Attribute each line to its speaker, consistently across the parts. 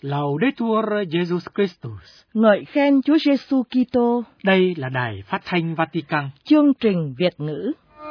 Speaker 1: Laudetur Jesus Christus.
Speaker 2: Ngợi khen Chúa Giêsu Kitô.
Speaker 1: Đây là Đài Phát thanh Vatican.
Speaker 2: Chương trình Việt ngữ.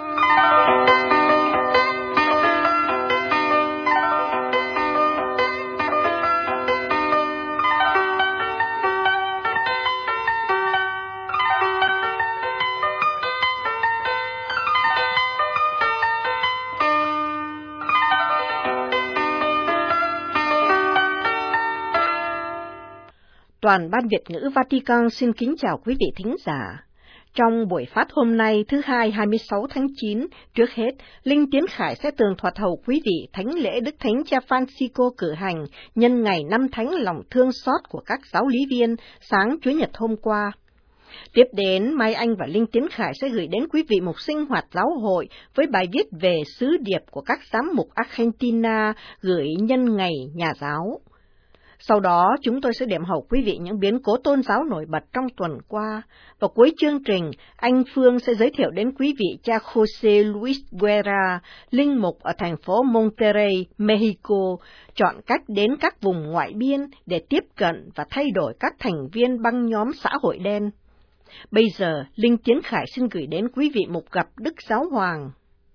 Speaker 2: Toàn ban Việt ngữ Vatican xin kính chào quý vị thính giả. Trong buổi phát hôm nay thứ Hai 26 tháng 9, trước hết, Linh Tiến Khải sẽ tường thuật hầu quý vị thánh lễ Đức Thánh Cha Francisco cử hành nhân ngày năm thánh lòng thương xót của các giáo lý viên sáng Chủ nhật hôm qua. Tiếp đến, Mai Anh và Linh Tiến Khải sẽ gửi đến quý vị một sinh hoạt giáo hội với bài viết về sứ điệp của các giám mục Argentina gửi nhân ngày nhà giáo. Sau đó, chúng tôi sẽ điểm hầu quý vị những biến cố tôn giáo nổi bật trong tuần qua. Và cuối chương trình, anh Phương sẽ giới thiệu đến quý vị cha José Luis Guerra, linh mục ở thành phố Monterrey, Mexico, chọn cách đến các vùng ngoại biên để tiếp cận và thay đổi các thành viên băng nhóm xã hội đen. Bây giờ, Linh Tiến Khải xin gửi đến quý vị một gặp Đức Giáo Hoàng.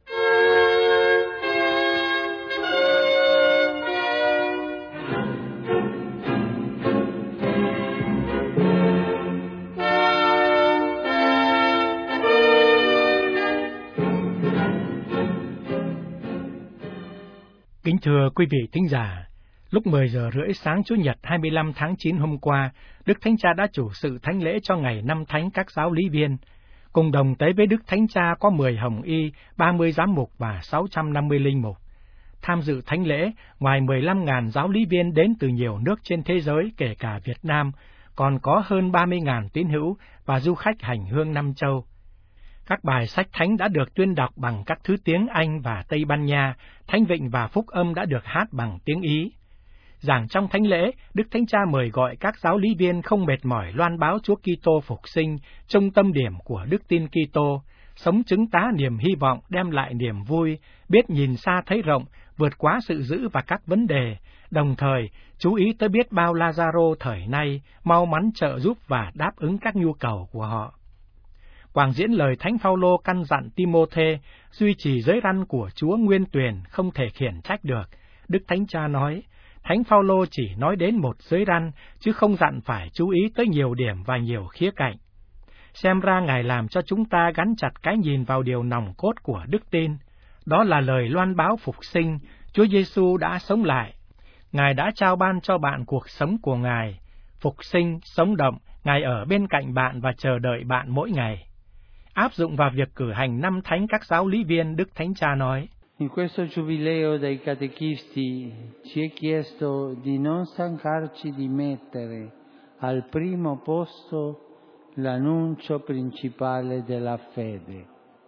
Speaker 1: Kính thưa quý vị thính giả, lúc 10 giờ rưỡi sáng Chủ nhật 25 tháng 9 hôm qua, Đức Thánh Cha đã chủ sự thánh lễ cho ngày năm thánh các giáo lý viên. Cùng đồng tế với Đức Thánh Cha có 10 hồng y, 30 giám mục và 650 linh mục. Tham dự thánh lễ, ngoài 15.000 giáo lý viên đến từ nhiều nước trên thế giới, kể cả Việt Nam, còn có hơn 30.000 tín hữu và du khách hành hương năm châu. Các bài sách thánh đã được tuyên đọc bằng các thứ tiếng Anh và Tây Ban Nha, Thánh Vịnh và Phúc Âm đã được hát bằng tiếng Ý. Giảng trong thánh lễ, Đức Thánh Cha mời gọi các giáo lý viên không mệt mỏi loan báo Chúa Kitô phục sinh, trung tâm điểm của đức tin Kitô, sống chứng tá niềm hy vọng đem lại niềm vui, biết nhìn xa thấy rộng, vượt quá sự dữ và các vấn đề, đồng thời chú ý tới biết bao Lazaro thời nay, mau mắn trợ giúp và đáp ứng các nhu cầu của họ. Quảng diễn lời Thánh Phaolô căn dặn Timôthê duy trì giới răn của Chúa nguyên tuyền không thể khiển trách được. Đức Thánh Cha nói, Thánh Phaolô chỉ nói đến một giới răn, chứ không dặn phải chú ý tới nhiều điểm và nhiều khía cạnh. Xem ra Ngài làm cho chúng ta gắn chặt cái nhìn vào điều nòng cốt của đức tin. Đó là lời loan báo phục sinh, Chúa Giêsu đã sống lại. Ngài đã trao ban cho bạn cuộc sống của Ngài. Phục sinh, sống động, Ngài ở bên cạnh bạn và chờ đợi bạn mỗi ngày. Áp dụng vào việc cử hành năm thánh các giáo lý viên, Đức Thánh Cha nói,
Speaker 3: In questo giubileo dei catechisti ci è chiesto di non stancarci di mettere al primo posto l'annuncio principale della fede.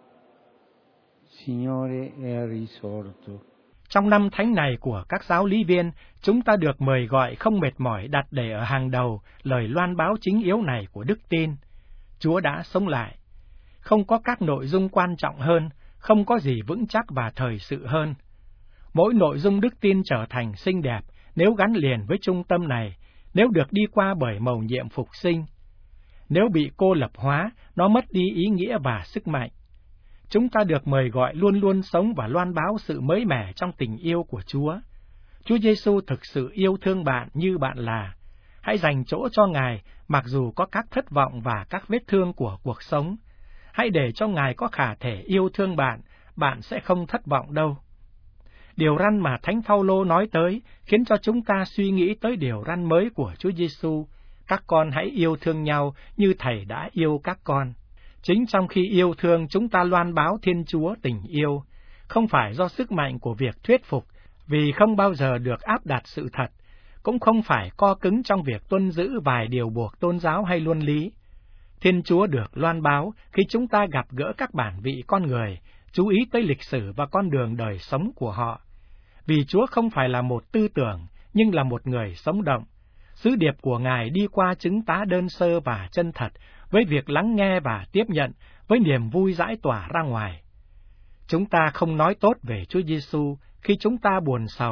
Speaker 3: Signore è risorto.
Speaker 1: Trong năm thánh này của các giáo lý viên, chúng ta được mời gọi không mệt mỏi đặt để ở hàng đầu lời loan báo chính yếu này của đức tin. Chúa đã sống lại. Không có các nội dung quan trọng hơn, không có gì vững chắc và thời sự hơn. Mỗi nội dung đức tin trở thành xinh đẹp nếu gắn liền với trung tâm này, nếu được đi qua bởi mầu nhiệm phục sinh. Nếu bị cô lập hóa, nó mất đi ý nghĩa và sức mạnh. Chúng ta được mời gọi luôn luôn sống và loan báo sự mới mẻ trong tình yêu của Chúa. Chúa Giêsu thực sự yêu thương bạn như bạn là. Hãy dành chỗ cho Ngài, mặc dù có các thất vọng và các vết thương của cuộc sống. Hãy để cho Ngài có khả thể yêu thương bạn, bạn sẽ không thất vọng đâu. Điều răn mà Thánh Phaolô nói tới khiến cho chúng ta suy nghĩ tới điều răn mới của Chúa Giêsu. Các con hãy yêu thương nhau như Thầy đã yêu các con. Chính trong khi yêu thương chúng ta loan báo Thiên Chúa tình yêu, không phải do sức mạnh của việc thuyết phục, vì không bao giờ được áp đặt sự thật, cũng không phải co cứng trong việc tuân giữ vài điều buộc tôn giáo hay luân lý. Thiên Chúa được loan báo khi chúng ta gặp gỡ các bản vị con người, chú ý tới lịch sử và con đường đời sống của họ. Vì Chúa không phải là một tư tưởng, nhưng là một người sống động. Sứ điệp của Ngài đi qua chứng tá đơn sơ và chân thật, với việc lắng nghe và tiếp nhận, với niềm vui rãi tỏa ra ngoài. Chúng ta không nói tốt về Chúa Giêsu khi chúng ta buồn sầu,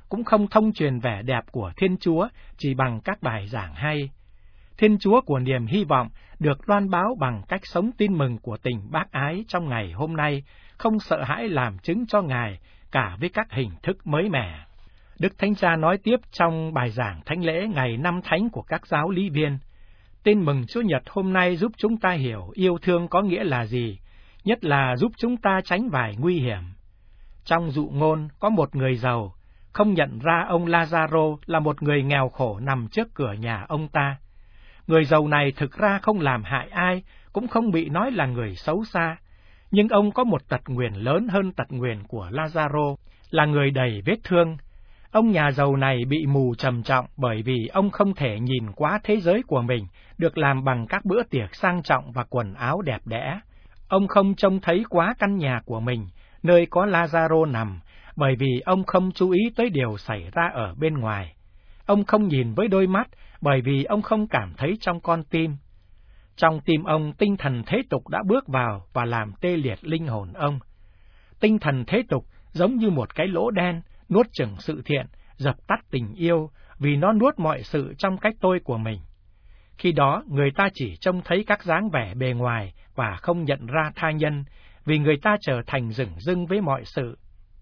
Speaker 1: cũng không thông truyền vẻ đẹp của Thiên Chúa chỉ bằng các bài giảng hay. Thiên Chúa của niềm hy vọng được loan báo bằng cách sống tin mừng của tình bác ái trong ngày hôm nay, không sợ hãi làm chứng cho Ngài, cả với các hình thức mới mẻ. Đức Thánh Cha nói tiếp trong bài giảng thánh lễ ngày Năm Thánh của các giáo lý viên: Tin mừng Chúa Nhật hôm nay giúp chúng ta hiểu yêu thương có nghĩa là gì, nhất là giúp chúng ta tránh vài nguy hiểm. Trong dụ ngôn có một người giàu, không nhận ra ông Lazaro là một người nghèo khổ nằm trước cửa nhà ông ta. Người giàu này thực ra không làm hại ai, cũng không bị nói là người xấu xa, nhưng ông có một tật nguyền lớn hơn tật nguyền của Lazaro, là người đầy vết thương. Ông nhà giàu này bị mù trầm trọng bởi vì ông không thể nhìn qua thế giới của mình, được làm bằng các bữa tiệc sang trọng và quần áo đẹp đẽ. Ông không trông thấy quá căn nhà của mình, nơi có Lazaro nằm, bởi vì ông không chú ý tới điều xảy ra ở bên ngoài. Ông không nhìn với đôi mắt, bởi vì ông không cảm thấy trong con tim. Trong tim ông, tinh thần thế tục đã bước vào và làm tê liệt linh hồn ông. Tinh thần thế tục giống như một cái lỗ đen, nuốt chửng sự thiện, dập tắt tình yêu, vì nó nuốt mọi sự trong cách tôi của mình. Khi đó, người ta chỉ trông thấy các dáng vẻ bề ngoài và không nhận ra tha nhân, vì người ta trở thành dửng dưng với mọi sự.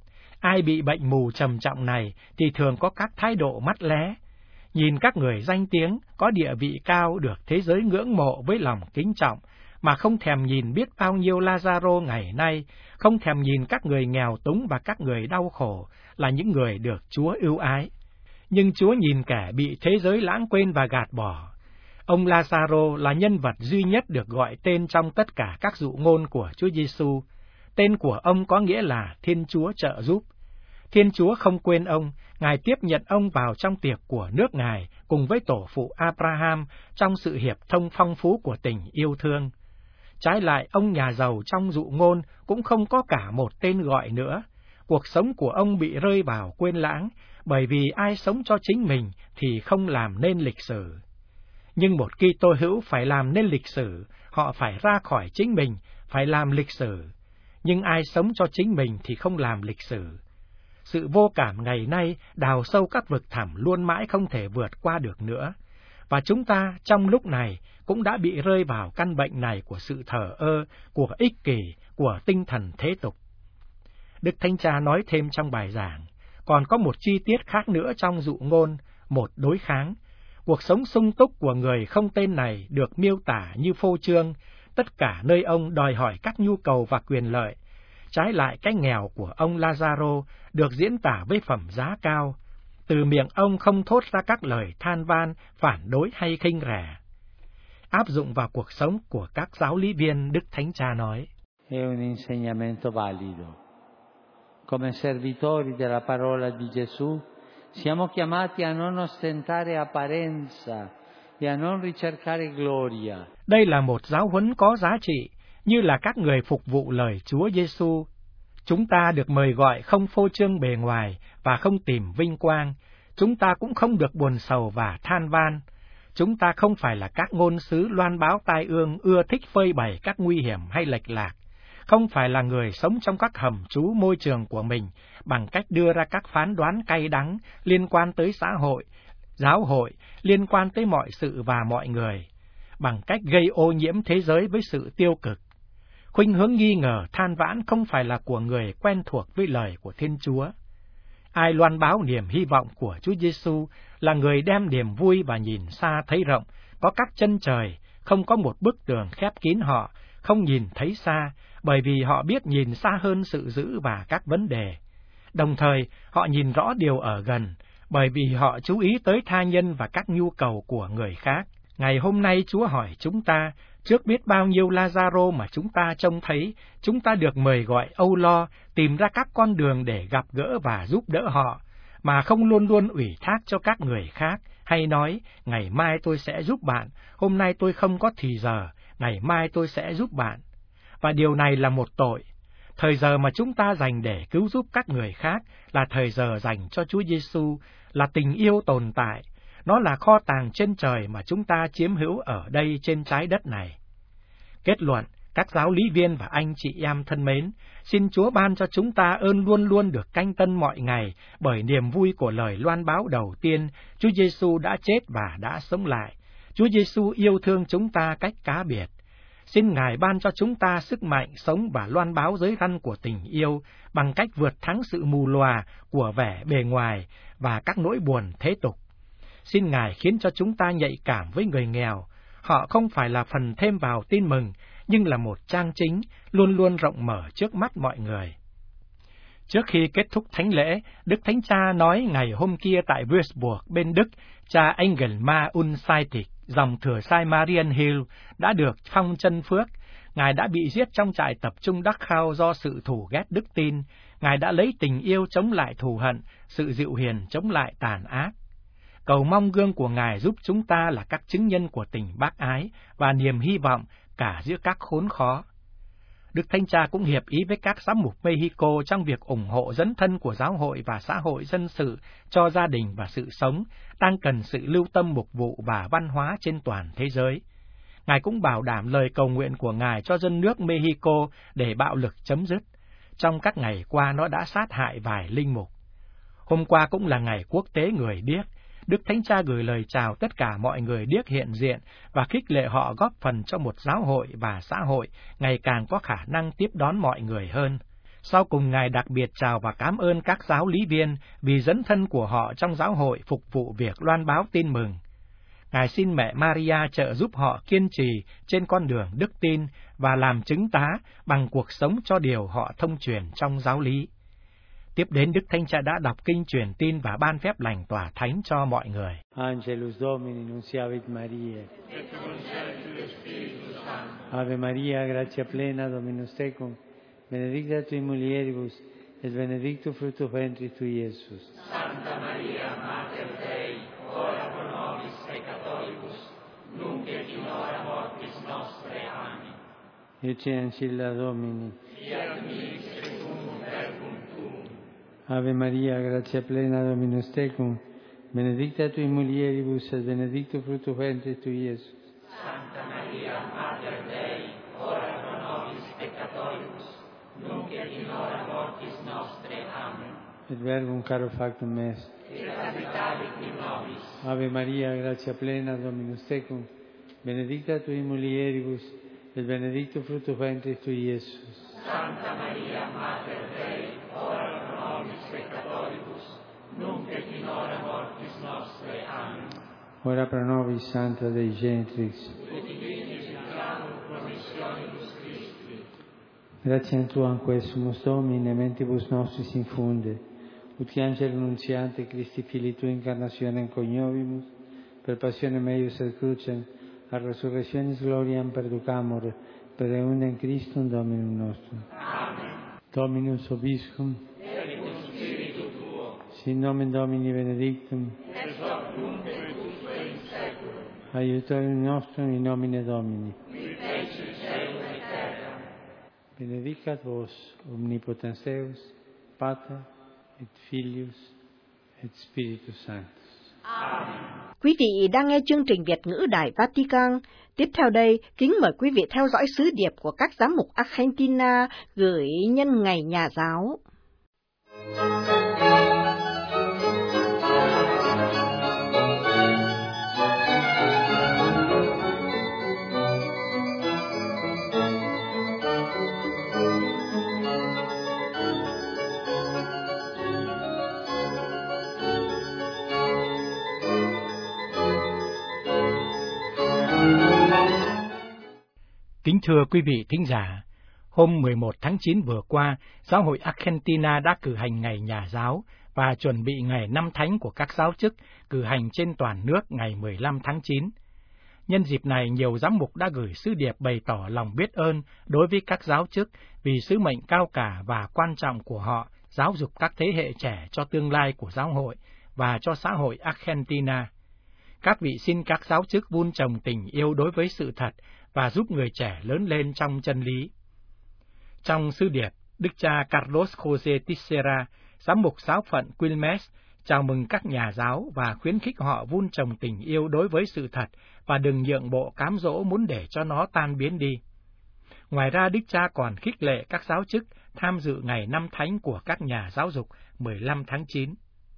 Speaker 1: Ai bị bệnh mù trầm trọng này thì thường có các thái độ mắt lé, nhìn các người danh tiếng, có địa vị cao được thế giới ngưỡng mộ với lòng kính trọng, mà không thèm nhìn biết bao nhiêu Lazaro ngày nay, không thèm nhìn các người nghèo túng và các người đau khổ là những người được Chúa ưu ái. Nhưng Chúa nhìn kẻ bị thế giới lãng quên và gạt bỏ. Ông Lazaro là nhân vật duy nhất được gọi tên trong tất cả các dụ ngôn của Chúa Giêsu. Tên của ông có nghĩa là Thiên Chúa trợ giúp. Thiên Chúa không quên ông, Ngài tiếp nhận ông vào trong tiệc của nước Ngài cùng với tổ phụ Abraham trong sự hiệp thông phong phú của tình yêu thương. Trái lại, ông nhà giàu trong dụ ngôn cũng không có cả một tên gọi nữa. Cuộc sống của ông bị rơi vào quên lãng, bởi vì ai sống cho chính mình thì không làm nên lịch sử. Nhưng một Kitô hữu phải làm nên lịch sử, họ phải ra khỏi chính mình, phải làm lịch sử. Nhưng ai sống cho chính mình thì không làm lịch sử. Sự vô cảm ngày nay đào sâu các vực thẳm luôn mãi không thể vượt qua được nữa. Và chúng ta trong lúc này cũng đã bị rơi vào căn bệnh này của sự thờ ơ, của ích kỷ, của tinh thần thế tục. Đức Thánh Cha nói thêm trong bài giảng, còn có một chi tiết khác nữa trong dụ ngôn, một đối kháng. Cuộc sống sung túc của người không tên này được miêu tả như phô trương, tất cả nơi ông đòi hỏi các nhu cầu và quyền lợi. Trái lại, cái nghèo của ông Lazaro được diễn tả với phẩm giá cao. Từ miệng ông không thốt ra các lời than van, phản đối hay khinh rẻ. Áp dụng vào cuộc sống của các giáo lý viên, Đức Thánh Cha nói:
Speaker 3: È un insegnamento valido. Come servitori della parola di Gesù, siamo chiamati a non ostentare apparenza e a non ricercare gloria.
Speaker 1: Đây là một giáo huấn có giá trị, như là các người phục vụ lời Chúa Giêsu. Chúng ta được mời gọi không phô trương bề ngoài và không tìm vinh quang. Chúng ta cũng không được buồn sầu và than van. Chúng ta không phải là các ngôn sứ loan báo tai ương ưa thích phơi bày các nguy hiểm hay lệch lạc. Không phải là người sống trong các hầm trú môi trường của mình bằng cách đưa ra các phán đoán cay đắng liên quan tới xã hội, giáo hội, liên quan tới mọi sự và mọi người, bằng cách gây ô nhiễm thế giới với sự tiêu cực. Khuynh hướng nghi ngờ than vãn không phải là của người quen thuộc với lời của Thiên Chúa. Ai loan báo niềm hy vọng của Chúa Giêsu là người đem niềm vui và nhìn xa thấy rộng, có các chân trời, không có một bức tường khép kín họ, không nhìn thấy xa, bởi vì họ biết nhìn xa hơn sự dữ và các vấn đề. Đồng thời, họ nhìn rõ điều ở gần, bởi vì họ chú ý tới tha nhân và các nhu cầu của người khác. Ngày hôm nay Chúa hỏi chúng ta, trước biết bao nhiêu Lazaro mà chúng ta trông thấy, chúng ta được mời gọi âu lo, tìm ra các con đường để gặp gỡ và giúp đỡ họ, mà không luôn luôn ủy thác cho các người khác, hay nói, ngày mai tôi sẽ giúp bạn, hôm nay tôi không có thì giờ, ngày mai tôi sẽ giúp bạn. Và điều này là một tội. Thời giờ mà chúng ta dành để cứu giúp các người khác là thời giờ dành cho Chúa Giêsu, là tình yêu tồn tại. Nó là kho tàng trên trời mà chúng ta chiếm hữu ở đây trên trái đất này. Kết luận, Các giáo lý viên và anh chị em thân mến, xin Chúa ban cho chúng ta ơn luôn luôn được canh tân mọi ngày bởi niềm vui của lời loan báo đầu tiên, Chúa Giêsu đã chết và đã sống lại. Chúa Giêsu yêu thương chúng ta cách cá biệt. Xin Ngài ban cho chúng ta sức mạnh sống và loan báo giới răn của tình yêu bằng cách vượt thắng sự mù lòa của vẻ bề ngoài và các nỗi buồn thế tục. Xin Ngài khiến cho chúng ta nhạy cảm với người nghèo. Họ không phải là phần thêm vào tin mừng, nhưng là một trang chính, luôn luôn rộng mở trước mắt mọi người. Trước khi kết thúc thánh lễ, Đức Thánh Cha nói ngày hôm kia tại Würzburg bên Đức, cha Engelmar Unzeitig, dòng thừa sai Marienhill, đã được phong chân phước. Ngài đã bị giết trong trại tập trung Dachau do sự thù ghét đức tin. Ngài đã lấy tình yêu chống lại thù hận, sự dịu hiền chống lại tàn ác. Cầu mong gương của Ngài giúp chúng ta là các chứng nhân của tình bác ái và niềm hy vọng cả giữa các khốn khó. Đức Thánh Cha cũng hiệp ý với các giám mục Mexico trong việc ủng hộ dấn thân của giáo hội và xã hội dân sự cho gia đình và sự sống, đang cần sự lưu tâm mục vụ và văn hóa trên toàn thế giới. Ngài cũng bảo đảm lời cầu nguyện của Ngài cho dân nước Mexico để bạo lực chấm dứt. Trong các ngày qua nó đã sát hại vài linh mục. Hôm qua cũng là ngày quốc tế người điếc. Đức Thánh Cha gửi lời chào tất cả mọi người điếc hiện diện và khích lệ họ góp phần cho một giáo hội và xã hội ngày càng có khả năng tiếp đón mọi người hơn. Sau cùng Ngài đặc biệt chào và cảm ơn các giáo lý viên vì dấn thân của họ trong giáo hội phục vụ việc loan báo tin mừng. Ngài xin mẹ Maria trợ giúp họ kiên trì trên con đường đức tin và làm chứng tá bằng cuộc sống cho điều họ thông truyền trong giáo lý. Tiếp đến, Đức Thánh Cha đã đọc kinh truyền tin và ban phép lành tỏa thánh cho mọi người.
Speaker 3: Angelus Domini nunciavit Mariae. Ave Maria, gratia plena, Dominus tecum, benedicta tui mulieribus, et benedictus fructus ventris tui, Iesus.
Speaker 4: Santa Maria, Mater Dei, ora pro nobis peccatoribus, nunc et in hora mortis nostre. Amen.
Speaker 3: Ecce ancilla Domini.
Speaker 4: Fiat mi secundum verbum tuum.
Speaker 3: Ave Maria, gratia plena, Dominus tecum, benedicta tui mulieribus, et benedictus fructus ventris tui, Iesus.
Speaker 4: Santa Maria, Mater Dei, ora pro nobis peccatoribus, nunc et in hora mortis nostre. Amen.
Speaker 3: Et verbum caro factum est.
Speaker 4: Et habitavit in nobis.
Speaker 3: Ave Maria, gratia plena, Dominus tecum, benedicta tui mulieribus, et benedictus fructus ventris tui, Iesus.
Speaker 4: Santa Maria, Mater Dei, ora pro nobis peccatoribus, nunc et in hora mortis nostre. Amen.
Speaker 3: Ora pro nobis, Santa Dei Genitrix.
Speaker 4: Ut dignificamur promissionibus Christi.
Speaker 3: Gratiam Tuam quesumus Domine, mentibus nostris infunde, ut angelo nuntiante Christi Filii Tui incarnationem coniovimus, per passionem eius et crucem, a resurrectionis gloriam perducamur, per eundem Christum Dominum nostrum.
Speaker 4: Amen.
Speaker 3: Dominus Obiscum,
Speaker 4: Et cum spiritu tuo.
Speaker 3: sin nomen Domini benedictum,
Speaker 4: Et hoc nunc et usque in seculum.
Speaker 3: aiutorium nostrum in nomine Domini.
Speaker 4: Qui feci caelum et terra.
Speaker 3: Benedicat vos, omnipotens Deus, Pater, et Filius, et Spiritus Sanctus.
Speaker 4: Amen.
Speaker 2: Quý vị đang nghe chương trình Việt ngữ Đài Vatican. Tiếp theo đây, kính mời quý vị theo dõi sứ điệp của các giám mục Argentina gửi nhân ngày Nhà giáo.
Speaker 1: Kính thưa quý vị thính giả, hôm 11 tháng 9 vừa qua, Giáo hội Argentina đã cử hành Ngày Nhà giáo và chuẩn bị Ngày Năm Thánh của các giáo chức cử hành trên toàn nước ngày 15 tháng 9. Nhân dịp này, nhiều giám mục đã gửi sứ điệp bày tỏ lòng biết ơn đối với các giáo chức vì sứ mệnh cao cả và quan trọng của họ giáo dục các thế hệ trẻ cho tương lai của giáo hội và cho xã hội Argentina. Các vị xin các giáo chức vun trồng tình yêu đối với sự thật và giúp người trẻ lớn lên trong chân lý. Trong sứ điệp, Đức cha Carlos José Tissera, giám mục giáo phận Quilmes, chào mừng các nhà giáo và khuyến khích họ vun trồng tình yêu đối với sự thật và đừng nhượng bộ cám dỗ muốn để cho nó tan biến đi. Ngoài ra, Đức Cha còn khích lệ các giáo chức tham dự ngày năm thánh của các nhà giáo dục 15 tháng 9.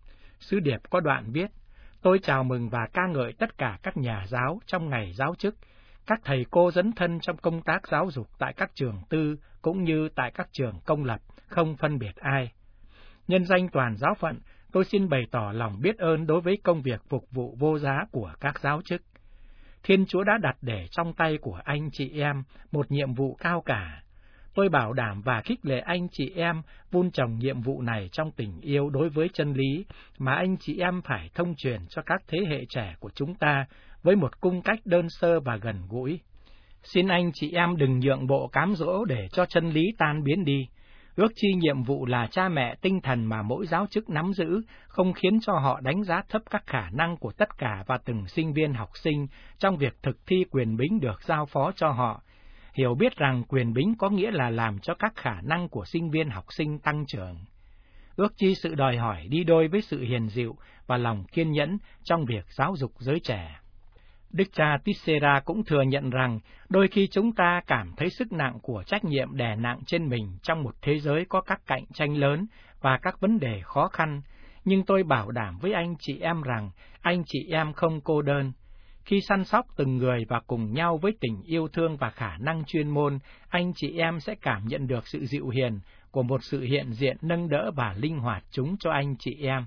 Speaker 1: Sứ điệp có đoạn viết: Tôi chào mừng và ca ngợi tất cả các nhà giáo trong ngày giáo chức, các thầy cô dấn thân trong công tác giáo dục tại các trường tư cũng như tại các trường công lập, không phân biệt ai. Nhân danh toàn giáo phận, tôi xin bày tỏ lòng biết ơn đối với công việc phục vụ vô giá của các giáo chức. Thiên Chúa đã đặt để trong tay của anh chị em một nhiệm vụ cao cả. Tôi bảo đảm và khích lệ anh chị em vun trồng nhiệm vụ này trong tình yêu đối với chân lý mà anh chị em phải thông truyền cho các thế hệ trẻ của chúng ta với một cung cách đơn sơ và gần gũi. Xin anh chị em đừng nhượng bộ cám dỗ để cho chân lý tan biến đi. Ước chi nhiệm vụ là cha mẹ tinh thần mà mỗi giáo chức nắm giữ, không khiến cho họ đánh giá thấp các khả năng của tất cả và từng sinh viên học sinh trong việc thực thi quyền bính được giao phó cho họ. Hiểu biết rằng quyền bính có nghĩa là làm cho các khả năng của sinh viên học sinh tăng trưởng. Ước chi sự đòi hỏi đi đôi với sự hiền dịu và lòng kiên nhẫn trong việc giáo dục giới trẻ. Đức cha Tissera cũng thừa nhận rằng đôi khi chúng ta cảm thấy sức nặng của trách nhiệm đè nặng trên mình trong một thế giới có các cạnh tranh lớn và các vấn đề khó khăn, nhưng tôi bảo đảm với anh chị em rằng anh chị em không cô đơn. Khi săn sóc từng người và cùng nhau với tình yêu thương và khả năng chuyên môn, anh chị em sẽ cảm nhận được sự dịu hiền của một sự hiện diện nâng đỡ và linh hoạt chúng cho anh chị em.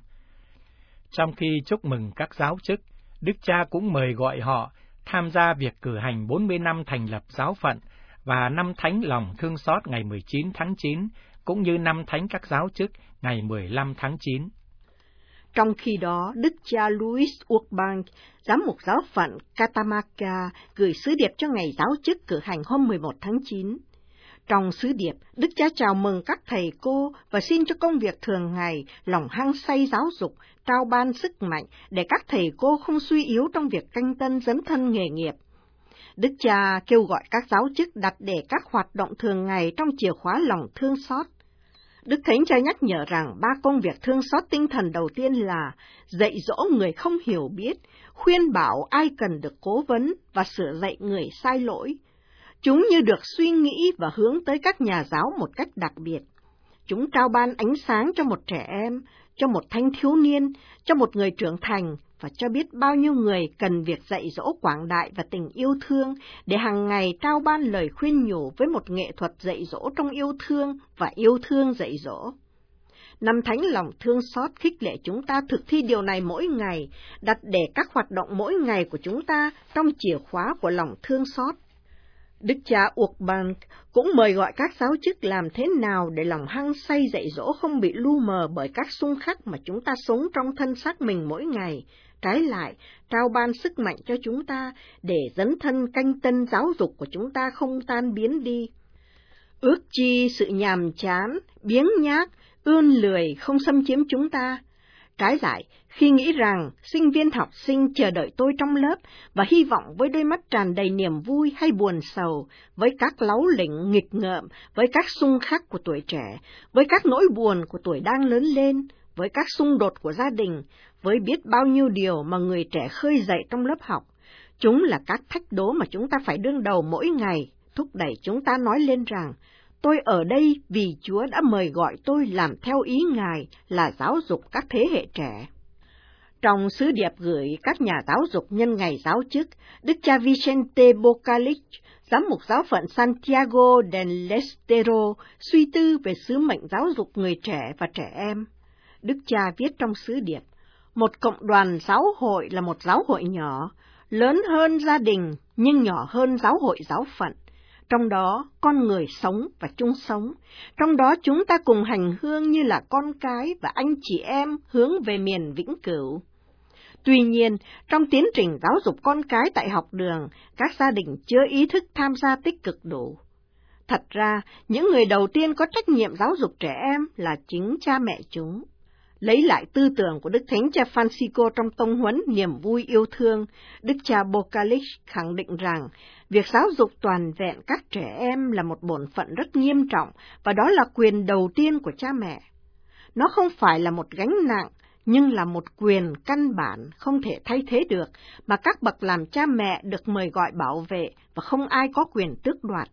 Speaker 1: Trong khi chúc mừng các giáo chức, Đức cha cũng mời gọi họ tham gia việc cử hành 40 năm thành lập giáo phận và năm thánh lòng thương xót ngày 19 tháng 9, cũng như năm thánh các giáo chức ngày 15 tháng 9.
Speaker 2: Trong khi đó, Đức cha Louis Urban, giám mục giáo phận Catamarca, gửi sứ điệp cho ngày giáo chức cử hành hôm 11 tháng 9. Trong sứ điệp, Đức cha chào mừng các thầy cô và xin cho công việc thường ngày, lòng hăng say giáo dục, trao ban sức mạnh để các thầy cô không suy yếu trong việc canh tân dấn thân nghề nghiệp. Đức cha kêu gọi các giáo chức đặt để các hoạt động thường ngày trong chìa khóa lòng thương xót. Đức Thánh Cha nhắc nhở rằng 3 công việc thương xót tinh thần đầu tiên là dạy dỗ người không hiểu biết, khuyên bảo ai cần được cố vấn và sửa dạy người sai lỗi. Chúng như được suy nghĩ và hướng tới các nhà giáo một cách đặc biệt. Chúng trao ban ánh sáng cho một trẻ em, cho một thanh thiếu niên, cho một người trưởng thành và cho biết bao nhiêu người cần việc dạy dỗ quảng đại và tình yêu thương để hàng ngày trao ban lời khuyên nhủ với một nghệ thuật dạy dỗ trong yêu thương và yêu thương dạy dỗ. Năm thánh lòng thương xót khích lệ chúng ta thực thi điều này mỗi ngày, đặt để các hoạt động mỗi ngày của chúng ta trong chìa khóa của lòng thương xót. Đức cha Urban cũng mời gọi các giáo chức làm thế nào để lòng hăng say dạy dỗ không bị lu mờ bởi các xung khắc mà chúng ta sống trong thân xác mình mỗi ngày. Trái lại, trao ban sức mạnh cho chúng ta để dấn thân canh tân giáo dục của chúng ta không tan biến đi. Ước chi sự nhàm chán, biếng nhác, ươn lười không xâm chiếm chúng ta. Trái lại, khi nghĩ rằng sinh viên học sinh chờ đợi tôi trong lớp và hy vọng với đôi mắt tràn đầy niềm vui hay buồn sầu, với các láu lỉnh nghịch ngợm, với các xung khắc của tuổi trẻ, với các nỗi buồn của tuổi đang lớn lên, với các xung đột của gia đình, với biết bao nhiêu điều mà người trẻ khơi dậy trong lớp học. Chúng là các thách đố mà chúng ta phải đương đầu mỗi ngày, thúc đẩy chúng ta nói lên rằng, tôi ở đây vì Chúa đã mời gọi tôi làm theo ý Ngài là giáo dục các thế hệ trẻ. Trong sứ điệp gửi các nhà giáo dục nhân ngày giáo chức, Đức cha Vicente Bocalic, giám mục giáo phận Santiago del Estero, suy tư về sứ mệnh giáo dục người trẻ và trẻ em. Đức cha viết trong sứ điệp, một cộng đoàn giáo hội là một giáo hội nhỏ, lớn hơn gia đình nhưng nhỏ hơn giáo hội giáo phận. Trong đó, con người sống và chung sống. Trong đó chúng ta cùng hành hương như là con cái và anh chị em hướng về miền vĩnh cửu. Tuy nhiên, trong tiến trình giáo dục con cái tại học đường, các gia đình chưa ý thức tham gia tích cực đủ. Thật ra, những người đầu tiên có trách nhiệm giáo dục trẻ em là chính cha mẹ chúng. Lấy lại tư tưởng của Đức Thánh Cha Francisco trong tông huấn niềm vui yêu thương, Đức cha Bocalic khẳng định rằng việc giáo dục toàn vẹn các trẻ em là một bổn phận rất nghiêm trọng và đó là quyền đầu tiên của cha mẹ. Nó không phải là một gánh nặng, nhưng là một quyền căn bản không thể thay thế được mà các bậc làm cha mẹ được mời gọi bảo vệ và không ai có quyền tước đoạt.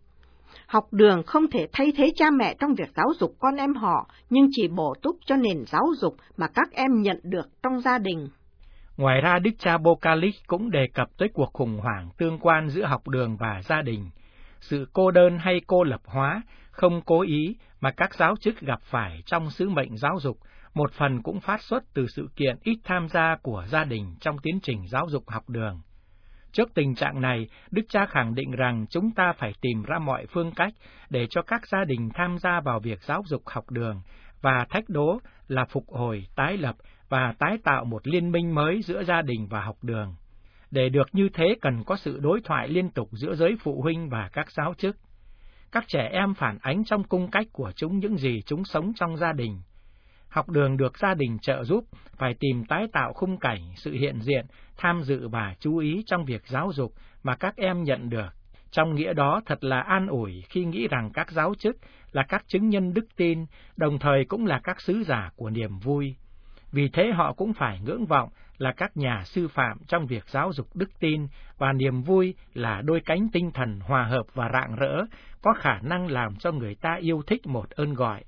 Speaker 2: Học đường không thể thay thế cha mẹ trong việc giáo dục con em họ, nhưng chỉ bổ túc cho nền giáo dục mà các em nhận được trong gia đình.
Speaker 1: Ngoài ra, Đức cha Bocalic cũng đề cập tới cuộc khủng hoảng tương quan giữa học đường và gia đình. Sự cô đơn hay cô lập hóa, không cố ý mà các giáo chức gặp phải trong sứ mệnh giáo dục, một phần cũng phát xuất từ sự kiện ít tham gia của gia đình trong tiến trình giáo dục học đường. Trước tình trạng này, Đức cha khẳng định rằng chúng ta phải tìm ra mọi phương cách để cho các gia đình tham gia vào việc giáo dục học đường, và thách đố là phục hồi, tái lập và tái tạo một liên minh mới giữa gia đình và học đường. Để được như thế cần có sự đối thoại liên tục giữa giới phụ huynh và các giáo chức. Các trẻ em phản ánh trong cung cách của chúng những gì chúng sống trong gia đình. Học đường được gia đình trợ giúp phải tìm tái tạo khung cảnh, sự hiện diện, tham dự và chú ý trong việc giáo dục mà các em nhận được. Trong nghĩa đó thật là an ủi khi nghĩ rằng các giáo chức là các chứng nhân đức tin, đồng thời cũng là các sứ giả của niềm vui. Vì thế họ cũng phải ngưỡng vọng là các nhà sư phạm trong việc giáo dục đức tin, và niềm vui là đôi cánh tinh thần hòa hợp và rạng rỡ, có khả năng làm cho người ta yêu thích một ơn gọi.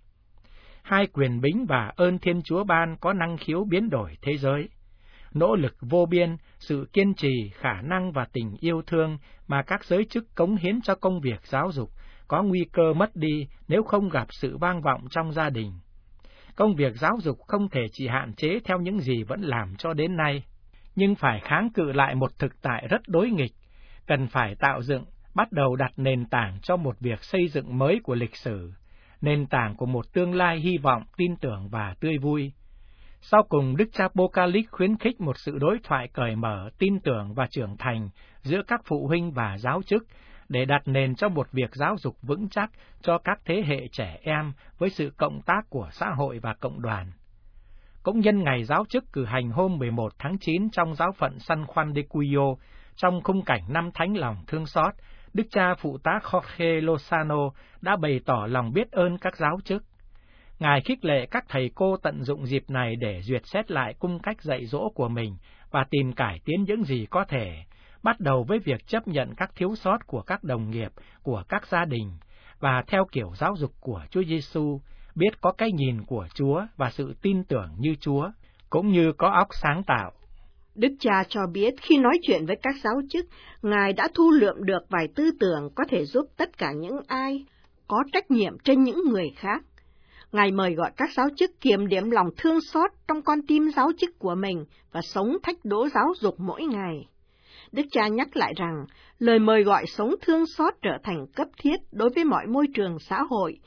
Speaker 1: Hai quyền bính và ơn Thiên Chúa ban có năng khiếu biến đổi thế giới. Nỗ lực vô biên, sự kiên trì, khả năng và tình yêu thương mà các giới chức cống hiến cho công việc giáo dục có nguy cơ mất đi nếu không gặp sự vang vọng trong gia đình. Công việc giáo dục không thể chỉ hạn chế theo những gì vẫn làm cho đến nay, nhưng phải kháng cự lại một thực tại rất đối nghịch, cần phải tạo dựng, bắt đầu đặt nền tảng cho một việc xây dựng mới của lịch sử, nền tảng của một tương lai hy vọng, tin tưởng và tươi vui. Sau cùng, Đức cha Bocalic khuyến khích một sự đối thoại cởi mở, tin tưởng và trưởng thành giữa các phụ huynh và giáo chức, để đặt nền cho một việc giáo dục vững chắc cho các thế hệ trẻ em với sự cộng tác của xã hội và cộng đoàn. Cũng nhân ngày giáo chức cử hành hôm 11 tháng 9 trong giáo phận San Juan de Cuyo, trong khung cảnh năm thánh lòng thương xót, Đức cha Phụ tá Jorge Lozano đã bày tỏ lòng biết ơn các giáo chức. Ngài khích lệ các thầy cô tận dụng dịp này để duyệt xét lại cung cách dạy dỗ của mình và tìm cải tiến những gì có thể, bắt đầu với việc chấp nhận các thiếu sót của các đồng nghiệp, của các gia đình, và theo kiểu giáo dục của Chúa Giêsu, biết có cái nhìn của Chúa và sự tin tưởng như Chúa, cũng như có óc sáng tạo.
Speaker 2: Đức cha cho biết khi nói chuyện với các giáo chức, Ngài đã thu lượm được vài tư tưởng có thể giúp tất cả những ai có trách nhiệm trên những người khác. Ngài mời gọi các giáo chức kiềm điểm lòng thương xót trong con tim giáo chức của mình và sống thách đố giáo dục mỗi ngày. Đức cha nhắc lại rằng, lời mời gọi sống thương xót trở thành cấp thiết đối với mọi môi trường xã hội,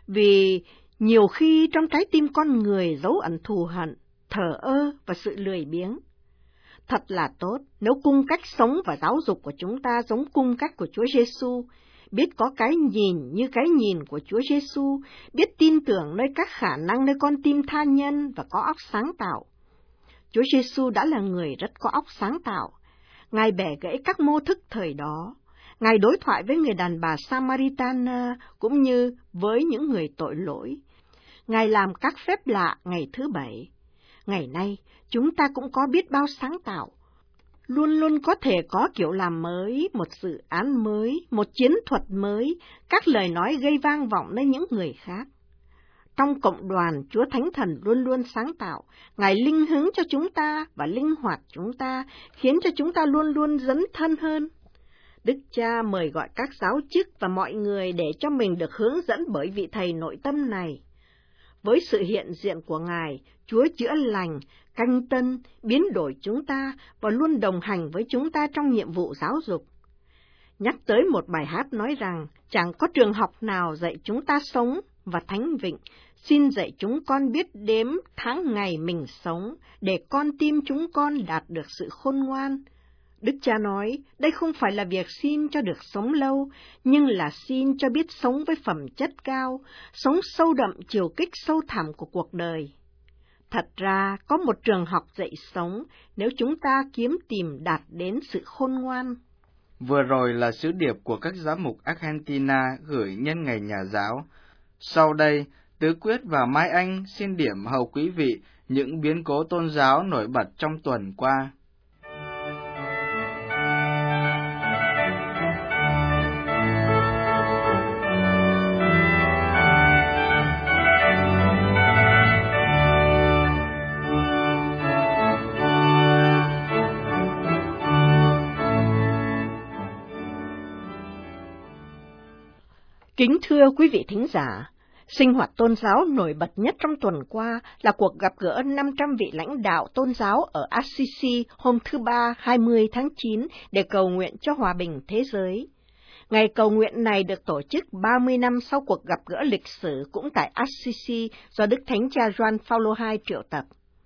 Speaker 2: vì nhiều khi trong trái tim con người giấu ẩn thù hận, thờ ơ và sự lười biếng. Thật là tốt nếu cung cách sống và giáo dục của chúng ta giống cung cách của Chúa Giêsu, biết có cái nhìn như cái nhìn của Chúa Giêsu, biết tin tưởng nơi các khả năng nơi con tim tha nhân và có óc sáng tạo. Chúa Giêsu đã là người rất có óc sáng tạo. Ngài bẻ gãy các mô thức thời đó. Ngài đối thoại với người đàn bà Samaritana cũng như với những người tội lỗi. Ngài làm các phép lạ ngày thứ Bảy. Ngày nay, chúng ta cũng có biết bao sáng tạo. Luôn luôn có thể có kiểu làm mới, một dự án mới, một chiến thuật mới, các lời nói gây vang vọng nơi những người khác. Trong cộng đoàn, Chúa Thánh Thần luôn luôn sáng tạo, Ngài linh hướng cho chúng ta và linh hoạt chúng ta, khiến cho chúng ta luôn luôn dấn thân hơn. Đức cha mời gọi các giáo chức và mọi người để cho mình được hướng dẫn bởi vị Thầy nội tâm này. Với sự hiện diện của Ngài, Chúa chữa lành, canh tân, biến đổi chúng ta và luôn đồng hành với chúng ta trong nhiệm vụ giáo dục. Nhắc tới một bài hát nói rằng, chẳng có trường học nào dạy chúng ta sống, và Thánh Vịnh xin dạy chúng con biết đếm tháng ngày mình sống, để con tim chúng con đạt được sự khôn ngoan. Đức cha nói, đây không phải là việc xin cho được sống lâu, nhưng là xin cho biết sống với phẩm chất cao, sống sâu đậm chiều kích sâu thẳm của cuộc đời. Thật ra, có một trường học dạy sống nếu chúng ta kiếm tìm đạt đến sự khôn ngoan.
Speaker 5: Vừa rồi là sứ điệp của các giám mục Argentina gửi nhân ngày nhà giáo. Sau đây, Tứ Quyết và Mai Anh xin điểm hầu quý vị những biến cố tôn giáo nổi bật trong tuần qua.
Speaker 2: Kính thưa quý vị thính giả, sinh hoạt tôn giáo nổi bật nhất trong tuần qua là cuộc gặp gỡ 500 vị lãnh đạo tôn giáo ở Assisi hôm thứ Ba 20 tháng 9 để cầu nguyện cho hòa bình thế giới. Ngày cầu nguyện này được tổ chức 30 năm sau cuộc gặp gỡ lịch sử cũng tại Assisi do Đức Thánh Cha Gioan Phaolô II triệu tập.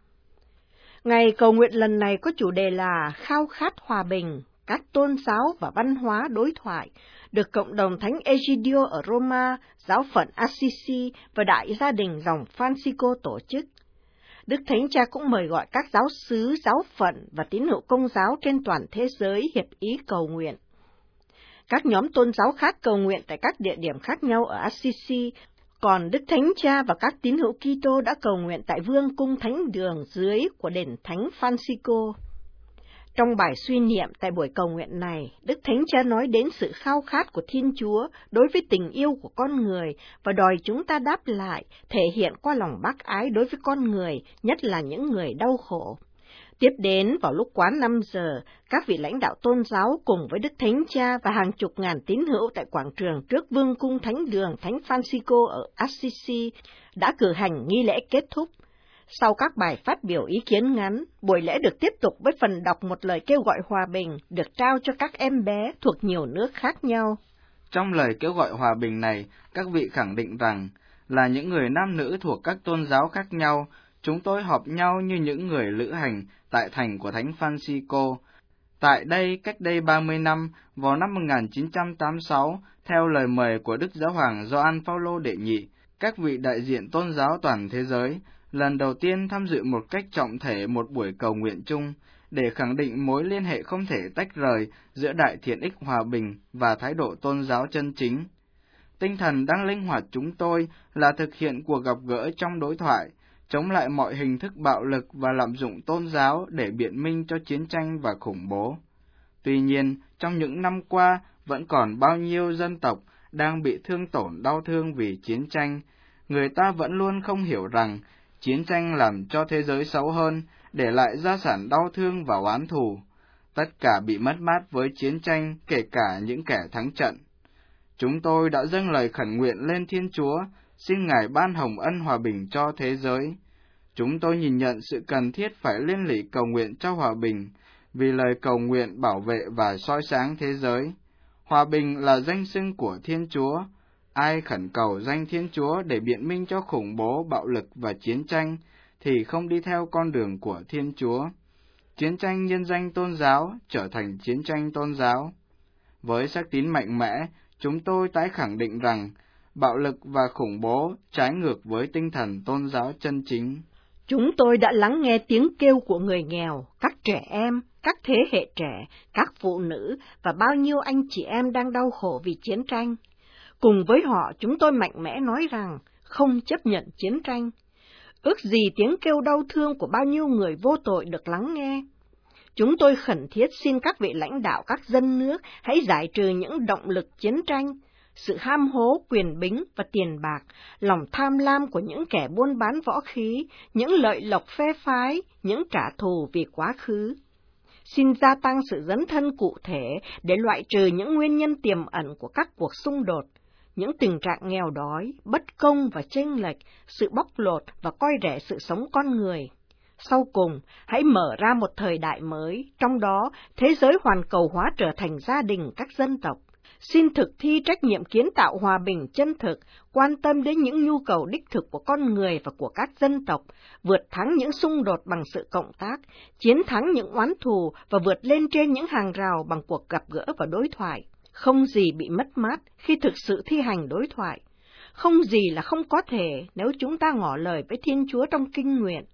Speaker 2: Ngày cầu nguyện lần này có chủ đề là khao khát hòa bình, các tôn giáo và văn hóa đối thoại, được Cộng đồng Thánh Egidio ở Roma, giáo phận Assisi và Đại gia đình dòng Francisco tổ chức. Đức Thánh Cha cũng mời gọi các giáo xứ, giáo phận và tín hữu công giáo trên toàn thế giới hiệp ý cầu nguyện. Các nhóm tôn giáo khác cầu nguyện tại các địa điểm khác nhau ở Assisi, còn Đức Thánh Cha và các tín hữu Kitô đã cầu nguyện tại Vương cung Thánh đường dưới của đền Thánh Francisco. Trong bài suy niệm tại buổi cầu nguyện này, Đức Thánh Cha nói đến sự khao khát của Thiên Chúa đối với tình yêu của con người và đòi chúng ta đáp lại, thể hiện qua lòng bác ái đối với con người, nhất là những người đau khổ. Tiếp đến, vào lúc quá 5 giờ, các vị lãnh đạo tôn giáo cùng với Đức Thánh Cha và hàng chục ngàn tín hữu tại quảng trường trước Vương cung Thánh đường Thánh Francisco ở Assisi đã cử hành nghi lễ kết thúc. Sau các bài phát biểu ý kiến ngắn, buổi lễ được tiếp tục với phần đọc một lời kêu gọi hòa bình được trao cho các em bé thuộc nhiều nước khác nhau.
Speaker 5: Trong lời kêu gọi hòa bình này, các vị khẳng định rằng là những người nam nữ thuộc các tôn giáo khác nhau, chúng tôi họp nhau như những người lữ hành tại thành của Thánh Francisco. Tại đây, cách đây 30 năm, vào năm 1986, theo lời mời của Đức Giáo hoàng Gioan Phaolô đệ nhị, các vị đại diện tôn giáo toàn thế giới lần đầu tiên tham dự một cách trọng thể một buổi cầu nguyện chung, để khẳng định mối liên hệ không thể tách rời giữa đại thiện ích hòa bình và thái độ tôn giáo chân chính. Tinh thần đang linh hoạt chúng tôi là thực hiện cuộc gặp gỡ trong đối thoại, chống lại mọi hình thức bạo lực và lạm dụng tôn giáo để biện minh cho chiến tranh và khủng bố. Tuy nhiên, trong những năm qua, vẫn còn bao nhiêu dân tộc đang bị thương tổn đau thương vì chiến tranh. Người ta vẫn luôn không hiểu rằng chiến tranh làm cho thế giới xấu hơn, để lại gia sản đau thương và oán thù. Tất cả bị mất mát với chiến tranh, kể cả những kẻ thắng trận. Chúng tôi đã dâng lời khẩn nguyện lên Thiên Chúa, xin Ngài ban hồng ân hòa bình cho thế giới. Chúng tôi nhìn nhận sự cần thiết phải liên lỉ cầu nguyện cho hòa bình, vì lời cầu nguyện bảo vệ và soi sáng thế giới. Hòa bình là danh xưng của Thiên Chúa. Ai khẩn cầu danh Thiên Chúa để biện minh cho khủng bố, bạo lực và chiến tranh, thì không đi theo con đường của Thiên Chúa. Chiến tranh nhân danh tôn giáo trở thành chiến tranh tôn giáo. Với xác tín mạnh mẽ, chúng tôi tái khẳng định rằng bạo lực và khủng bố trái ngược với tinh thần tôn giáo chân chính.
Speaker 2: Chúng tôi đã lắng nghe tiếng kêu của người nghèo, các trẻ em, các thế hệ trẻ, các phụ nữ và bao nhiêu anh chị em đang đau khổ vì chiến tranh. Cùng với họ, chúng tôi mạnh mẽ nói rằng không chấp nhận chiến tranh. Ước gì tiếng kêu đau thương của bao nhiêu người vô tội được lắng nghe. Chúng tôi khẩn thiết xin các vị lãnh đạo các dân nước hãy giải trừ những động lực chiến tranh, sự ham hố quyền bính và tiền bạc, lòng tham lam của những kẻ buôn bán võ khí, những lợi lộc phe phái, những trả thù vì quá khứ. Xin gia tăng sự dấn thân cụ thể để loại trừ những nguyên nhân tiềm ẩn của các cuộc xung đột, những tình trạng nghèo đói, bất công và chênh lệch, sự bóc lột và coi rẻ sự sống con người. Sau cùng, hãy mở ra một thời đại mới, trong đó thế giới hoàn cầu hóa trở thành gia đình các dân tộc. Xin thực thi trách nhiệm kiến tạo hòa bình chân thực, quan tâm đến những nhu cầu đích thực của con người và của các dân tộc, vượt thắng những xung đột bằng sự cộng tác, chiến thắng những oán thù và vượt lên trên những hàng rào bằng cuộc gặp gỡ và đối thoại. Không gì bị mất mát khi thực sự thi hành đối thoại. Không gì là không có thể nếu chúng ta ngỏ lời với Thiên Chúa trong kinh nguyện.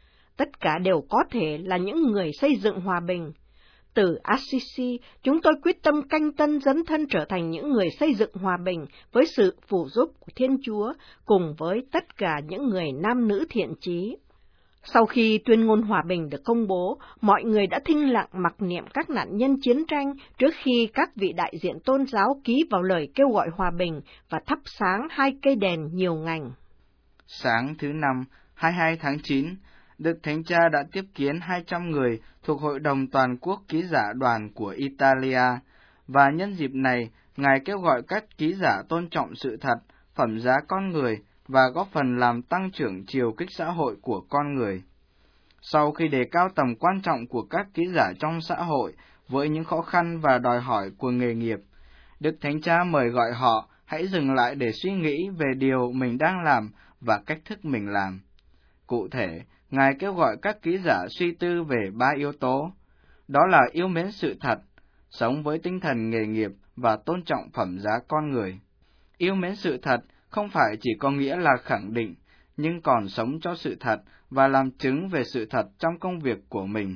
Speaker 2: Tất cả đều có thể là những người xây dựng hòa bình. Từ Assisi, chúng tôi quyết tâm canh tân dấn thân trở thành những người xây dựng hòa bình với sự phù giúp của Thiên Chúa, cùng với tất cả những người nam nữ thiện chí. Sau khi tuyên ngôn hòa bình được công bố, mọi người đã thinh lặng mặc niệm các nạn nhân chiến tranh trước khi các vị đại diện tôn giáo ký vào lời kêu gọi hòa bình và thắp sáng 2 cây đèn nhiều ngành.
Speaker 5: Sáng thứ Năm, 22 tháng 9, Đức Thánh Cha đã tiếp kiến 200 người thuộc Hội đồng Toàn quốc Ký giả đoàn của Italia, và nhân dịp này, Ngài kêu gọi các ký giả tôn trọng sự thật, phẩm giá con người và góp phần làm tăng trưởng chiều kích xã hội của con người. Sau khi đề cao tầm quan trọng của các ký giả trong xã hội với những khó khăn và đòi hỏi của nghề nghiệp, Đức Thánh Cha mời gọi họ hãy dừng lại để suy nghĩ về điều mình đang làm và cách thức mình làm. Cụ thể, Ngài kêu gọi các ký giả suy tư về 3 yếu tố, đó là yêu mến sự thật, sống với tinh thần nghề nghiệp và tôn trọng phẩm giá con người. Yêu mến sự thật không phải chỉ có nghĩa là khẳng định, nhưng còn sống cho sự thật và làm chứng về sự thật trong công việc của mình.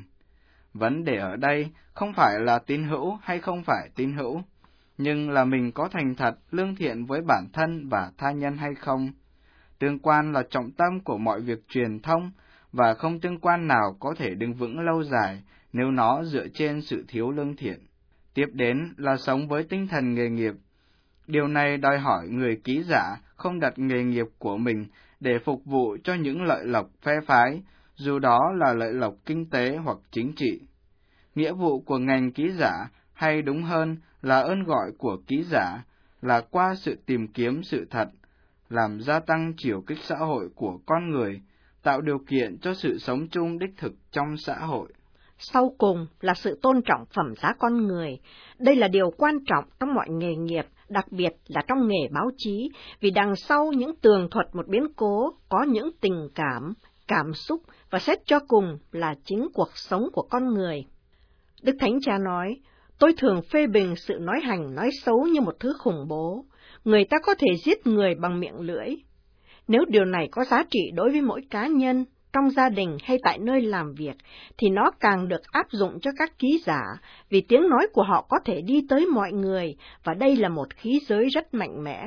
Speaker 5: Vấn đề ở đây không phải là tín hữu hay không phải tín hữu, nhưng là mình có thành thật, lương thiện với bản thân và tha nhân hay không. Tương quan là trọng tâm của mọi việc truyền thông, và không tương quan nào có thể đứng vững lâu dài nếu nó dựa trên sự thiếu lương thiện. Tiếp đến là sống với tinh thần nghề nghiệp. Điều này đòi hỏi người ký giả không đặt nghề nghiệp của mình để phục vụ cho những lợi lộc phe phái, dù đó là lợi lộc kinh tế hoặc chính trị. Nghĩa vụ của ngành ký giả, hay đúng hơn là ơn gọi của ký giả, là qua sự tìm kiếm sự thật, làm gia tăng chiều kích xã hội của con người, tạo điều kiện cho sự sống chung đích thực trong xã hội.
Speaker 2: Sau cùng là sự tôn trọng phẩm giá con người. Đây là điều quan trọng trong mọi nghề nghiệp, đặc biệt là trong nghề báo chí, vì đằng sau những tường thuật một biến cố có những tình cảm, cảm xúc và xét cho cùng là chính cuộc sống của con người. Đức Thánh Cha nói, tôi thường phê bình sự nói hành nói xấu như một thứ khủng bố. Người ta có thể giết người bằng miệng lưỡi. Nếu điều này có giá trị đối với mỗi cá nhân, trong gia đình hay tại nơi làm việc, thì nó càng được áp dụng cho các ký giả, vì tiếng nói của họ có thể đi tới mọi người, và đây là một khí giới rất mạnh mẽ.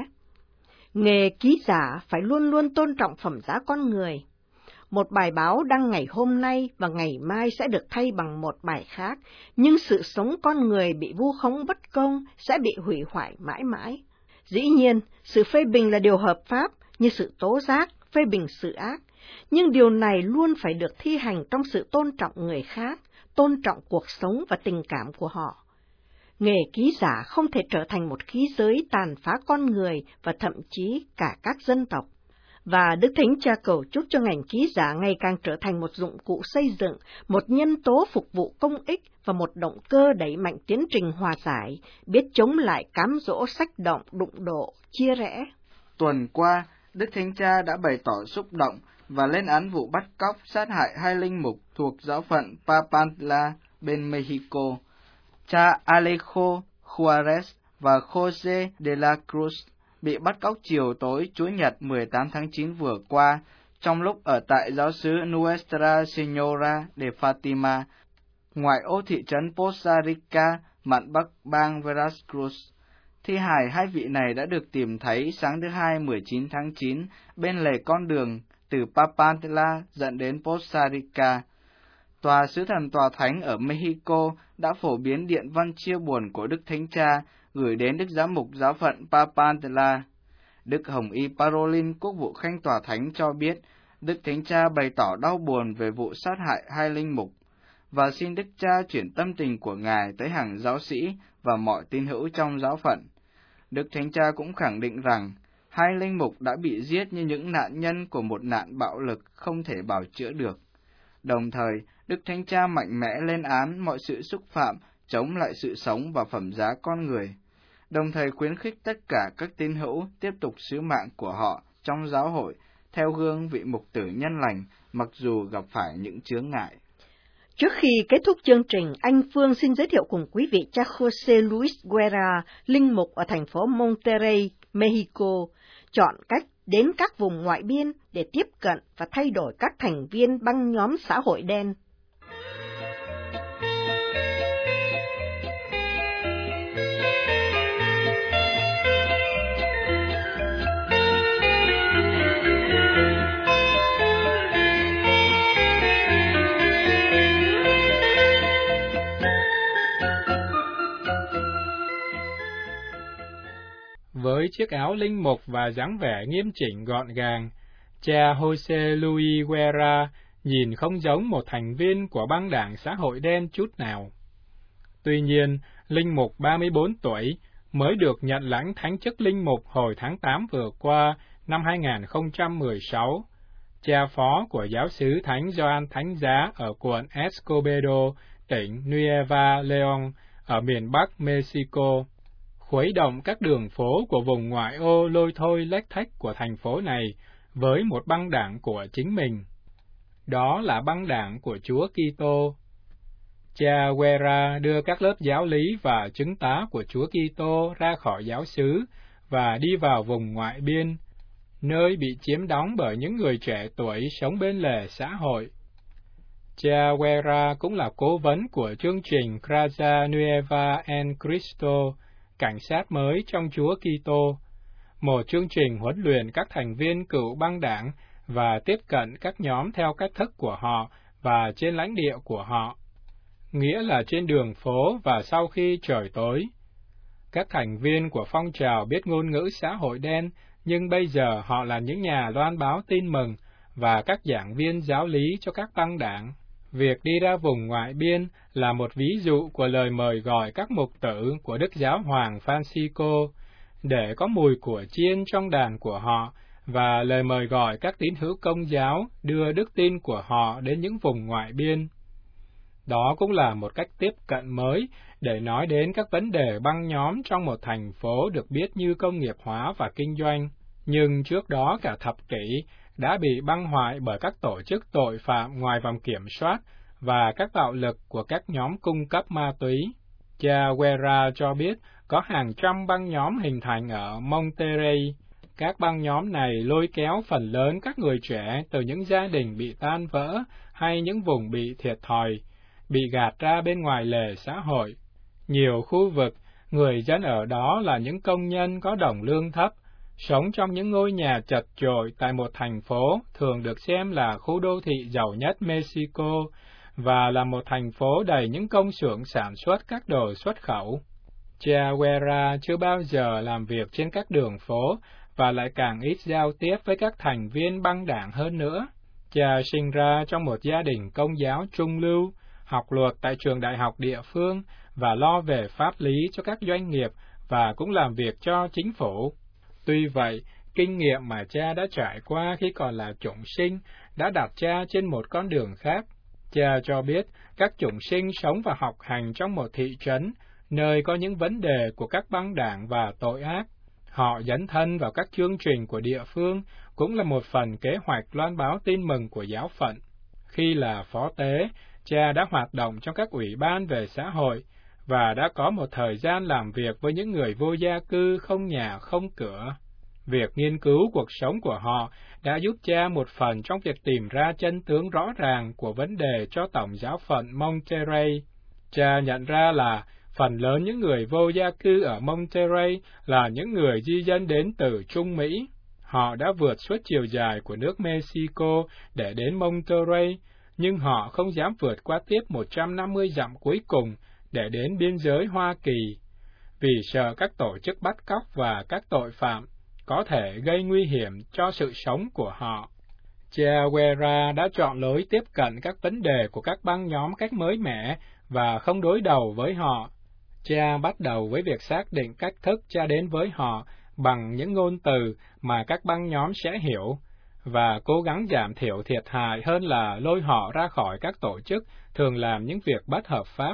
Speaker 2: Nghề ký giả phải luôn luôn tôn trọng phẩm giá con người. Một bài báo đăng ngày hôm nay và ngày mai sẽ được thay bằng một bài khác, nhưng sự sống con người bị vu khống bất công sẽ bị hủy hoại mãi mãi. Dĩ nhiên, sự phê bình là điều hợp pháp, như sự tố giác, phê bình sự ác, nhưng điều này luôn phải được thi hành trong sự tôn trọng người khác, tôn trọng cuộc sống và tình cảm của họ. Nghề ký giả không thể trở thành một khí giới tàn phá con người và thậm chí cả các dân tộc. Và Đức Thánh Cha cầu chúc cho ngành ký giả ngày càng trở thành một dụng cụ xây dựng, một nhân tố phục vụ công ích và một động cơ đẩy mạnh tiến trình hòa giải, biết chống lại cám dỗ sách động, đụng độ, chia rẽ.
Speaker 5: Tuần qua, Đức Thánh Cha đã bày tỏ xúc động và lên án vụ bắt cóc sát hại 2 linh mục thuộc giáo phận Papantla bên Mexico, cha Alejo Juarez và Jose de la Cruz, bị bắt cóc chiều tối Chủ nhật 18 tháng 9 vừa qua, trong lúc ở tại giáo xứ Nuestra Señora de Fatima, ngoại ô thị trấn Poza Rica, mạn Bắc bang Veracruz. Thi hài 2 vị này đã được tìm thấy sáng thứ Hai 19 tháng 9 bên lề con đường từ Papantla dẫn đến Poza Rica. Tòa Sứ Thần Tòa Thánh ở Mexico đã phổ biến điện văn chia buồn của Đức Thánh Cha gửi đến Đức Giám mục giáo phận Papantla. Đức Hồng Y Parolin, Quốc vụ Khanh Tòa Thánh cho biết, Đức Thánh Cha bày tỏ đau buồn về vụ sát hại 2 linh mục, và xin Đức Cha chuyển tâm tình của Ngài tới hàng giáo sĩ và mọi tín hữu trong giáo phận. Đức Thánh Cha cũng khẳng định rằng, 2 linh mục đã bị giết như những nạn nhân của một nạn bạo lực không thể bào chữa được. Đồng thời, Đức Thánh Cha mạnh mẽ lên án mọi sự xúc phạm, chống lại sự sống và phẩm giá con người, đồng thời khuyến khích tất cả các tín hữu tiếp tục sứ mạng của họ trong giáo hội, theo gương vị mục tử nhân lành, mặc dù gặp phải những chướng ngại.
Speaker 2: Trước khi kết thúc chương trình, anh Phương xin giới thiệu cùng quý vị cha Jose Luis Guerra, linh mục ở thành phố Monterrey, Mexico, chọn cách đến các vùng ngoại biên để tiếp cận và thay đổi các thành viên băng nhóm xã hội đen.
Speaker 1: Với chiếc áo linh mục và dáng vẻ nghiêm chỉnh gọn gàng, cha Jose Luis Guerra nhìn không giống một thành viên của băng đảng xã hội đen chút nào. Tuy nhiên, linh mục 34 tuổi,
Speaker 6: mới được nhận lãnh thánh chức linh mục hồi tháng 8 vừa qua, năm 2016. Cha phó của giáo xứ Thánh Gioan Thánh Giá ở quận Escobedo, tỉnh Nueva León, ở miền Bắc Mexico, khuấy động các đường phố của vùng ngoại ô lôi thôi lếch thếch của thành phố này với một băng đảng của chính mình. Đó là băng đảng của Chúa Kitô. Cha Guerra đưa các lớp giáo lý và chứng tá của Chúa Kitô ra khỏi giáo xứ và đi vào vùng ngoại biên, nơi bị chiếm đóng bởi những người trẻ tuổi sống bên lề xã hội. Cha Guerra cũng là cố vấn của chương trình Gracia Nueva en Cristo, cảnh sát mới trong Chúa Kitô, một chương trình huấn luyện các thành viên cựu băng đảng và tiếp cận các nhóm theo cách thức của họ và trên lãnh địa của họ, nghĩa là trên đường phố và sau khi trời tối. Các thành viên của phong trào biết ngôn ngữ xã hội đen, nhưng bây giờ họ là những nhà loan báo tin mừng và các giảng viên giáo lý cho các băng đảng. Việc đi ra vùng ngoại biên là một ví dụ của lời mời gọi các mục tử của Đức Giáo Hoàng Francisco để có mùi của chiên trong đàn của họ và lời mời gọi các tín hữu Công giáo đưa đức tin của họ đến những vùng ngoại biên. Đó cũng là một cách tiếp cận mới để nói đến các vấn đề băng nhóm trong một thành phố được biết như công nghiệp hóa và kinh doanh, nhưng trước đó cả thập kỷ đã bị băng hoại bởi các tổ chức tội phạm ngoài vòng kiểm soát và các bạo lực của các nhóm cung cấp ma túy. Cha Guerra cho biết có hàng trăm băng nhóm hình thành ở Monterrey. Các băng nhóm này lôi kéo phần lớn các người trẻ từ những gia đình bị tan vỡ hay những vùng bị thiệt thòi, bị gạt ra bên ngoài lề xã hội. Nhiều khu vực, người dân ở đó là những công nhân có đồng lương thấp, sống trong những ngôi nhà chật chội tại một thành phố thường được xem là khu đô thị giàu nhất Mexico và là một thành phố đầy những công xưởng sản xuất các đồ xuất khẩu. Cha Guerra chưa bao giờ làm việc trên các đường phố và lại càng ít giao tiếp với các thành viên băng đảng hơn nữa. Cha sinh ra trong một gia đình công giáo trung lưu, học luật tại trường đại học địa phương và lo về pháp lý cho các doanh nghiệp và cũng làm việc cho chính phủ. Tuy vậy, kinh nghiệm mà cha đã trải qua khi còn là chủng sinh đã đặt cha trên một con đường khác. Cha cho biết các chủng sinh sống và học hành trong một thị trấn, nơi có những vấn đề của các băng đảng và tội ác. Họ dấn thân vào các chương trình của địa phương, cũng là một phần kế hoạch loan báo tin mừng của giáo phận. Khi là phó tế, cha đã hoạt động trong các ủy ban về xã hội, và đã có một thời gian làm việc với những người vô gia cư không nhà không cửa. Việc nghiên cứu cuộc sống của họ đã giúp cha một phần trong việc tìm ra chân tướng rõ ràng của vấn đề cho Tổng giáo phận Monterrey. Cha nhận ra là phần lớn những người vô gia cư ở Monterrey là những người di dân đến từ Trung Mỹ. Họ đã vượt suốt chiều dài của nước Mexico để đến Monterrey, nhưng họ không dám vượt qua tiếp 150 dặm cuối cùng để đến biên giới Hoa Kỳ, vì sợ các tổ chức bắt cóc và các tội phạm có thể gây nguy hiểm cho sự sống của họ. Cha Guerra đã chọn lối tiếp cận các vấn đề của các băng nhóm cách mới mẻ và không đối đầu với họ. Cha bắt đầu với việc xác định cách thức cha đến với họ bằng những ngôn từ mà các băng nhóm sẽ hiểu, và cố gắng giảm thiểu thiệt hại hơn là lôi họ ra khỏi các tổ chức thường làm những việc bất hợp pháp.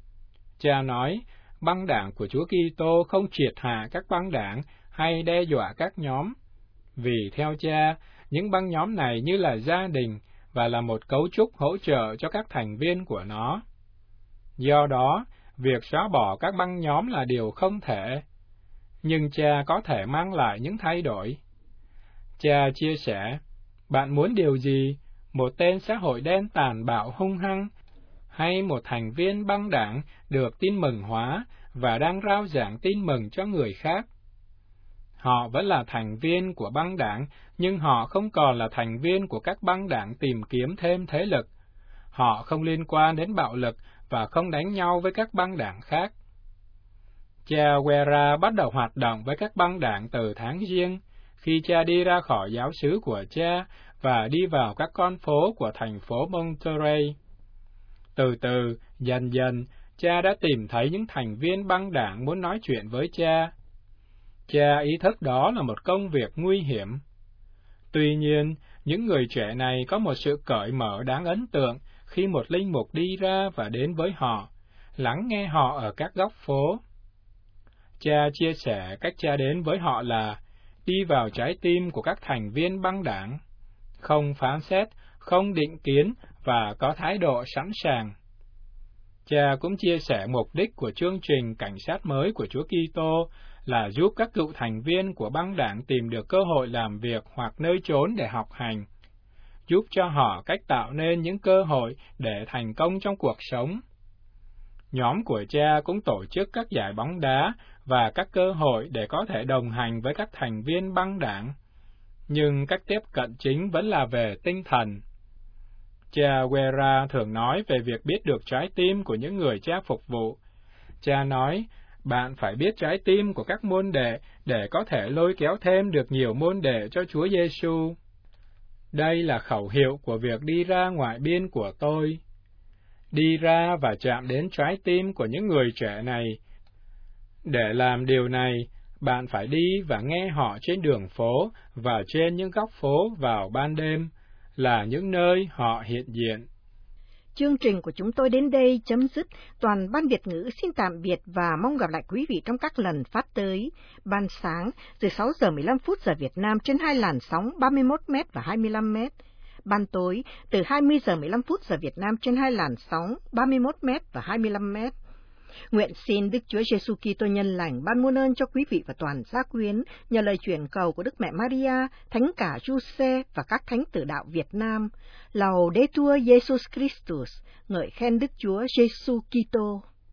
Speaker 6: Cha nói, băng đảng của Chúa Kitô không triệt hạ các băng đảng hay đe dọa các nhóm, vì theo cha, những băng nhóm này như là gia đình và là một cấu trúc hỗ trợ cho các thành viên của nó. Do đó, việc xóa bỏ các băng nhóm là điều không thể, nhưng cha có thể mang lại những thay đổi. Cha chia sẻ, bạn muốn điều gì? Một tên xã hội đen tàn bạo hung hăng, hay một thành viên băng đảng được tin mừng hóa và đang rao giảng tin mừng cho người khác? Họ vẫn là thành viên của băng đảng, nhưng họ không còn là thành viên của các băng đảng tìm kiếm thêm thế lực. Họ không liên quan đến bạo lực và không đánh nhau với các băng đảng khác. Cha Guerra bắt đầu hoạt động với các băng đảng từ tháng Giêng, khi cha đi ra khỏi giáo xứ của cha và đi vào các con phố của thành phố Monterrey. Từ từ, dần dần, cha đã tìm thấy những thành viên băng đảng muốn nói chuyện với cha. Cha ý thức đó là một công việc nguy hiểm. Tuy nhiên, những người trẻ này có một sự cởi mở đáng ấn tượng khi một linh mục đi ra và đến với họ, lắng nghe họ ở các góc phố. Cha chia sẻ cách cha đến với họ là đi vào trái tim của các thành viên băng đảng, không phán xét, không định kiến và có thái độ sẵn sàng. Cha cũng chia sẻ mục đích của chương trình cảnh sát mới của Chúa Kitô là giúp các cựu thành viên của băng đảng tìm được cơ hội làm việc hoặc nơi trốn để học hành, giúp cho họ cách tạo nên những cơ hội để thành công trong cuộc sống. Nhóm của cha cũng tổ chức các giải bóng đá và các cơ hội để có thể đồng hành với các thành viên băng đảng, nhưng cách tiếp cận chính vẫn là về tinh thần. Cha Guerra thường nói về việc biết được trái tim của những người cha phục vụ. Cha nói, bạn phải biết trái tim của các môn đệ để có thể lôi kéo thêm được nhiều môn đệ cho Chúa Giêsu. Đây là khẩu hiệu của việc đi ra ngoại biên của tôi. Đi ra và chạm đến trái tim của những người trẻ này. Để làm điều này, bạn phải đi và nghe họ trên đường phố và trên những góc phố vào ban đêm, là những nơi họ hiện diện.
Speaker 2: Chương trình của chúng tôi đến đây chấm dứt. Toàn ban Việt ngữ xin tạm biệt và mong gặp lại quý vị trong các lần phát tới. Ban sáng từ 6 giờ 15 phút giờ Việt Nam trên hai làn sóng 31m và 25m. Ban tối từ 20 giờ 15 phút giờ Việt Nam trên hai làn sóng 31m và 25m. Nguyện xin Đức Chúa Giêsu Kitô nhân lành ban muôn ơn cho quý vị và toàn gia quyến nhờ lời chuyển cầu của Đức Mẹ Maria, Thánh cả Giuse và các thánh tử đạo Việt Nam. Laudetur Jesus Christus, ngợi khen Đức Chúa Giêsu Kitô.